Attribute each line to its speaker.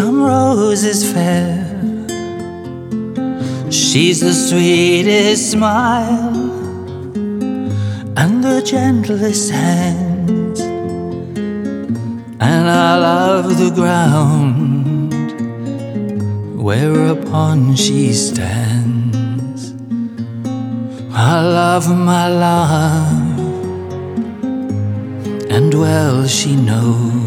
Speaker 1: some roses fair. She's the sweetest smile and the gentlest hands, and I love the ground whereupon she stands. I love my love, and well she knows